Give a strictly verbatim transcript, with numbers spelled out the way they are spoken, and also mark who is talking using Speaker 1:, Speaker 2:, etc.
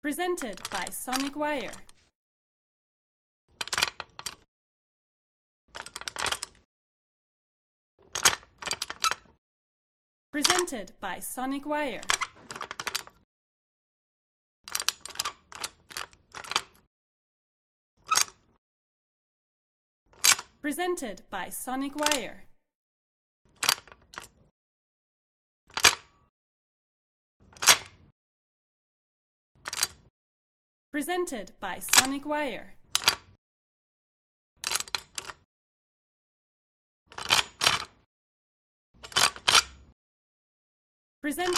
Speaker 1: Presented by Sonic Wire. Presented by Sonic Wire. Presented by Sonic Wire. Presented by Sonic Wire. Presented